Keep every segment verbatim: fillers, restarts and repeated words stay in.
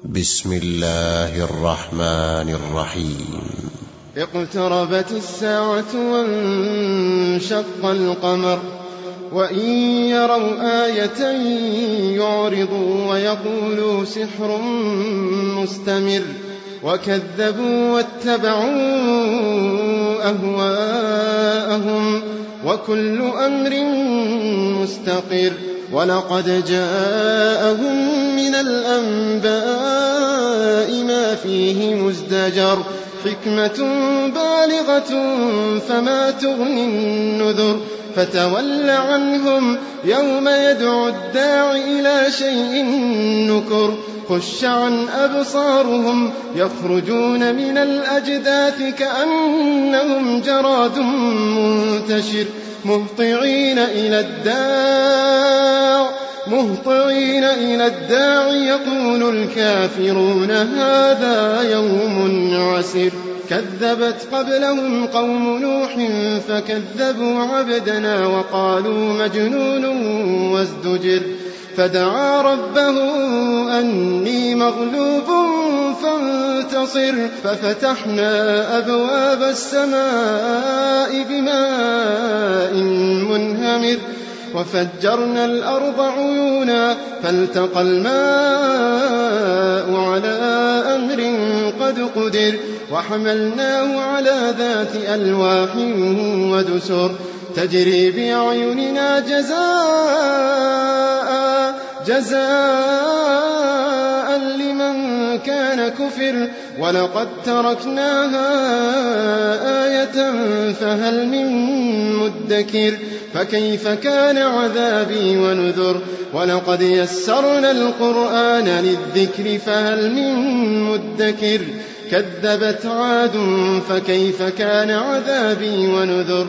بسم الله الرحمن الرحيم. اقتربت الساعة وانشق القمر وإن يروا آية يعرضوا ويقولوا سحر مستمر وكذبوا واتبعوا أهواءهم وكل أمر مستقر ولقد جاءهم من الأنباء ما فيه مزدجر حكمة بالغة فما تغني النذر فتول عنهم يوم يدعو الداع إلى شيء نكر خش عن أبصارهم يخرجون من الأجداث كأنهم جراد منتشر مهطعين إلى الداع مهطعين إلى الداع يقول الكافرون هذا يوم عسر كذبت قبلهم قوم نوح فكذبوا عبدنا وقالوا مجنون وازدجر فدعا ربه أني مغلوب فانتصر ففتحنا أبواب السماء بماء منهمر وفجرنا الأرض عيونا فالتقى الماء على أمر قد قدر وحملناه على ذات ألواح ودسر تجري بأعيننا جزاء جزاء لمن كان كفر ولقد تركناها آية فهل من مدكر فكيف كان عذابي ونذر ولقد يسرنا القرآن للذكر فهل من مدكر كذبت عاد فكيف كان عذابي ونذر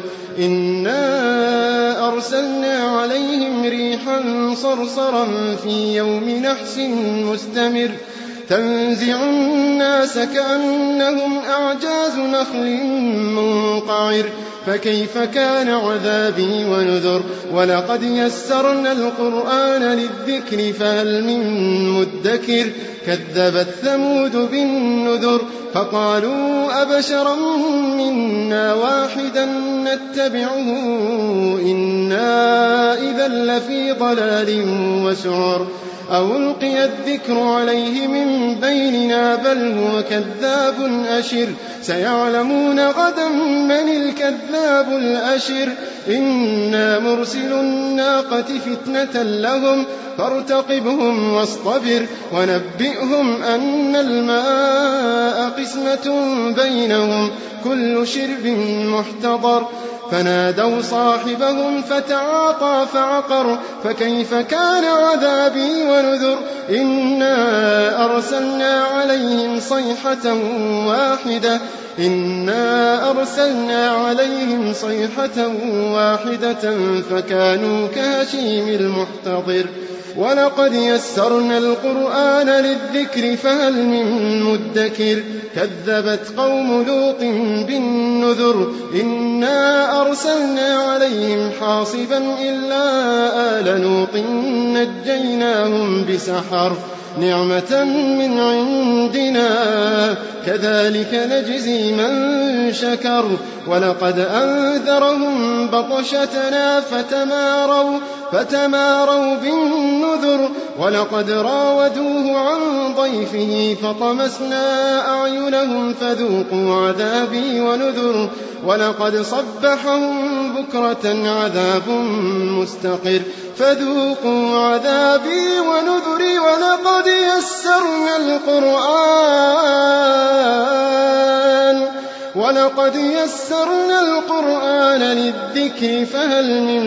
إنا أرسلنا عليهم ريحا صرصرا في يوم نحس مستمر تنزع الناس كأنهم أعجاز نخل منقعر فكيف كان عذابي ونذر ولقد يسرنا القرآن للذكر فهل من مدكر كذبت ثمود بالنذر فقالوا أبشرا منا واحدا نتبعه إنا إذا لفي ضلال وسعر أو ألقي الذكر عليه من بيننا بل هو كذاب أشر سيعلمون غدا من الكذاب الأشر إنا مرسل الناقة فتنة لهم فارتقبهم واصطبر ونبئهم أن الماء قسمة بينهم كل شرب محتضر فنادوا صاحبهم فتعاطى فعقر فكيف كان عذابي ونذر إنا أرسلنا عليهم صيحة واحدة إنا أرسلنا عليهم صيحة واحدة فكانوا كهشيم المحتضر ولقد يسرنا القرآن للذكر فهل من مدكر كذبت قوم لوط بالنذر إنا أرسلنا عليهم حاصبا إلا آل لوط نجيناهم بسحر نعمة من عندنا كذلك نجزي من شكر ولقد أنذرهم بطشتنا فتماروا فتماروا بالنذر ولقد راودوه عن ضيفه فطمسنا أعينهم فذوقوا عذابي ونذر ولقد صبحهم بكرة عذاب مستقر فذوقوا عذابي ونذري ولقد يسرنا القرآن ولقد يسرنا القرآن للذكر فهل من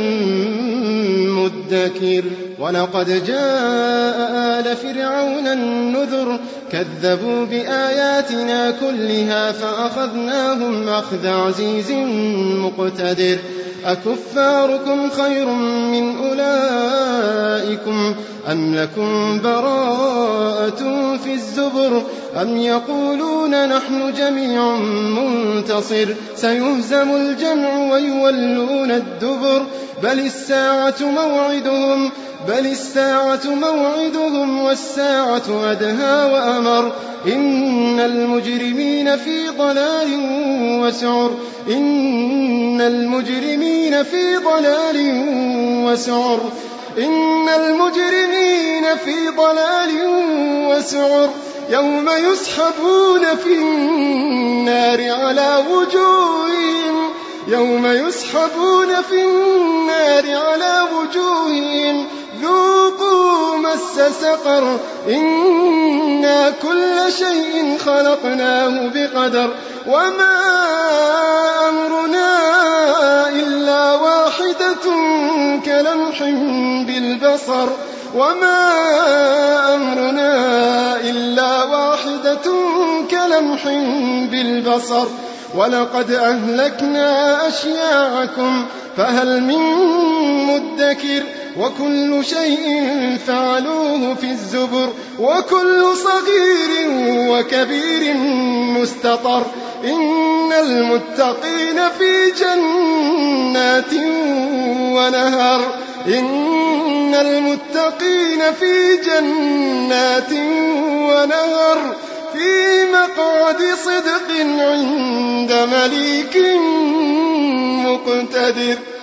مدكر ولقد جاء آل فرعون النذر كذبوا بآياتنا كلها فأخذناهم أخذ عزيز مقتدر أكفاركم خير من أولئكم أم لكم براءة في الزبر أم يقولون نحن جميع منتصر سيهزم الجمع ويولون الدبر بل الساعة موعدهم بل الساعة موعدهم والساعة أدهى وأمر إن المجرمين في ضلال وسعر إن المجرمين في ضلال وسعر إن المجرمين في ضلال وسعر يوم يسحبون في النار على وجوههم يوم يسحبون في النار على وجوههم ذوقوا مس سقر إنا كل شيء خلقناه بقدر وما أمرنا إلا واحدة كلمح بالبصر وما أمرنا إلا واحدة كلمح بالبصر ولقد أهلكنا أشياعكم فهل من مدكر وكل شيء فعلوه في الزبر وكل صغير وكبير مستطر إن المتقين في جنات ونهر إن المتقين في جنات ونهر في مقعد صدق عند مليك مقتدر.